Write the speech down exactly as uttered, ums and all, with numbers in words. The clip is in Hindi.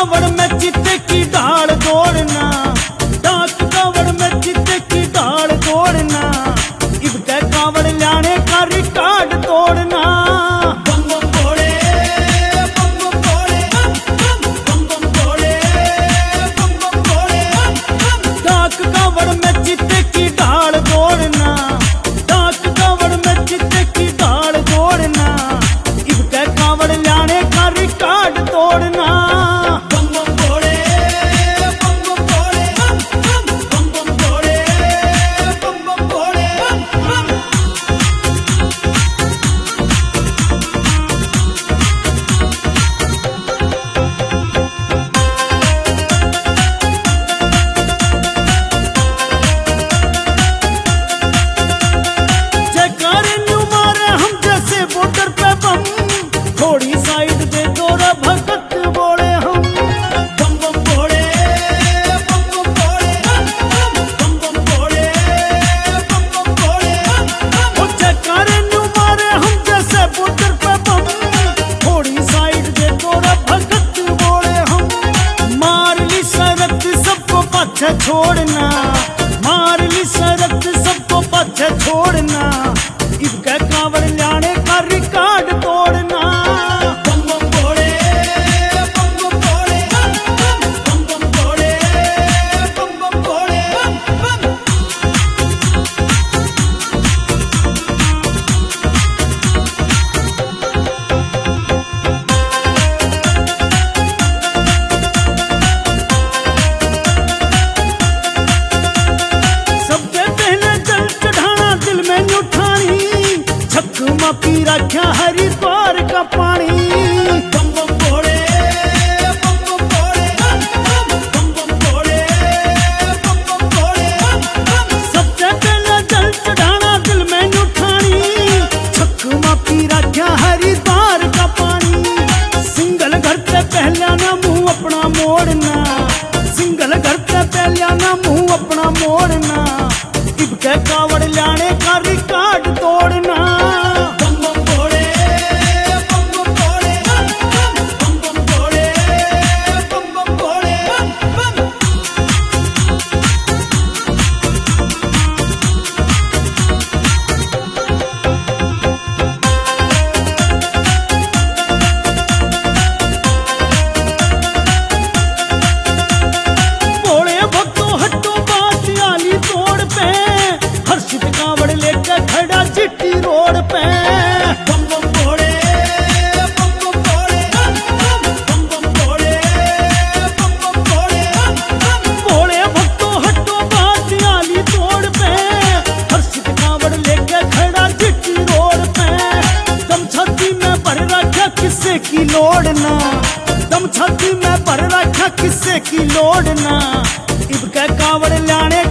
कावड़ में चित्ते की ढाल दौड़ना, डाक कावड़ में चित्ते की ढाल दौड़ना, इबके कावड़ लाने का रिकॉर्ड तोड़ना। बम बम भोले, बम बम भोले, बम बम भोले, बम बम भोले। डाक कावड़ में चित्ते की ढाल दौड़ना, डाक कावड़ में चित्ते की ढाल दौड़ना, इबके कावड़ लाने का रिकॉर्ड तोड़ना। बम बम भोले, बम बम भोले, बम बम भोले, बम बम भोले। जयकारे न्यू मारे हम जैसे बॉर्डर पे बम, थोड़ी साइड दे दो रे भगत बोले हम। बम बम भोले, बम बम भोले, बम बम भोले, बम बम भोले। ओ जयकारे न्यू मारे हम जैसे बॉर्डर पे बम, थोड़ी साइड दे दो रे भगत बोले हम। मार ली शरत सबको पाछे छोड़ना, मार ली शरत सबको पाछे छोड़ना, इबके कावड़ लाने का रिकॉर्ड तोड़ना। बम बम भोले, बम बम भोले, बम बम भोले, बम बम भोले। सबके पहले जल चढ़ाना दिल में न्यू ठानी, छक्मा पी रखा हरिद्वार का पानी। बम बम भोले, बम बम भोले, बम बम भोले, बम बम भोले। सबसे पहले जल चढ़ाना दिल में न्यू ठानी, छक्मा पी रखा हरिद्वार का पानी। सिंगल घर पे पहला ना मुंह अपना मोड़ना, सिंगल घर पे पहला ना मुंह अपना मोड़ना, इबके कावड़ लाने का रिकॉर्ड तोड़ना। बम बम भोले, बम बम भोले, बम बम भोले, बम बम भोले। भोले भक्तों हटो बात आली तोड़ पे, हर्षित कावड़ लेके खड़ा चिट्टी रोड पे। बम बम भोले, बम बम भोले, बम बम भोले, बम बम भोले। भोले भक्तों हटो बात आली तोड़ पे, हर्षित कावड़ लेके खड़ा चिट्टी रोड पे। दम छाती में भर रखा किस्से की लोड़ना, दम छाती में भर रखा किस्से की लोड़ना, इबके कावड़ लाने